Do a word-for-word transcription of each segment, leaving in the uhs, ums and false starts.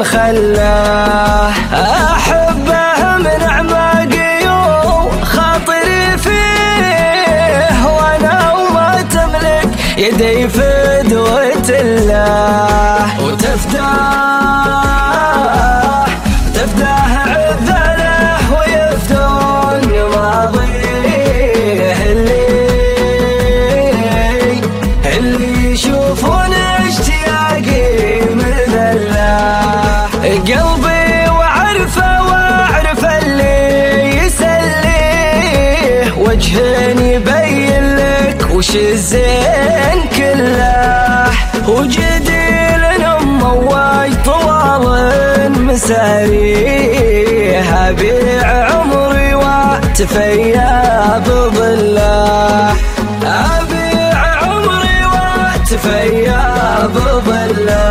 خلاه أحبه من أعماقي وخاطري فيه، وأنا وما تملك يدي فدوة الله. وتفتح تفتح عذله ويفتون ماضيه اللي اللي يشوفون اشتياقي مذله. قلبي وعرفه واعرف اللي يسليه، وجه يبين لك وش الزين كله، وجديل مواج طوال مساريه، أبيع عمري واتفيا بظله، أبيع عمري واتفيا بظله.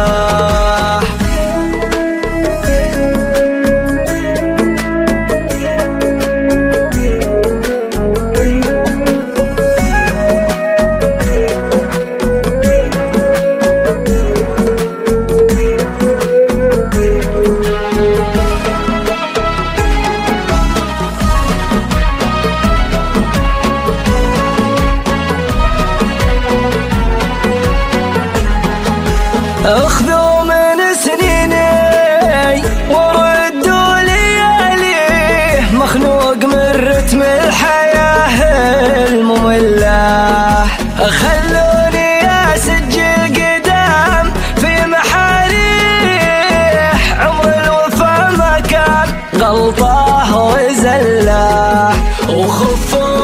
اخذوا من سنيني وردوا لياليه، مخنوق من رتم الحياة المملة، خلوني اسجل قدام في محاريح، عمر الوفا ما كان غلطه وزله، وخفوا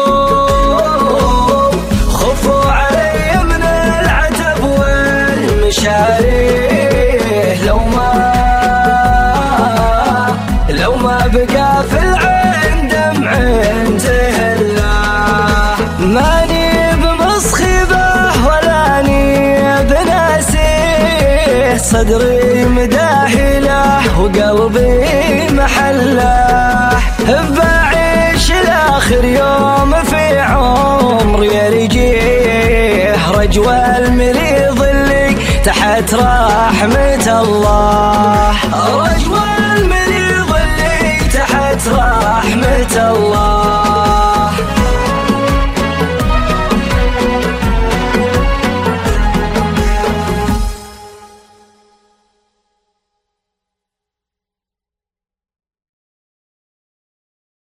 خفوا علي من العتب والمشاريه، لو ما لو ما بقى في العين دمع تهله، ماني بمصخبه ولا بناسيه، صدري مداهله وقلبي محله، بعيش لاخر يوم في عمري ارجيه، رجوى المريض اللي تحت رحمة الله.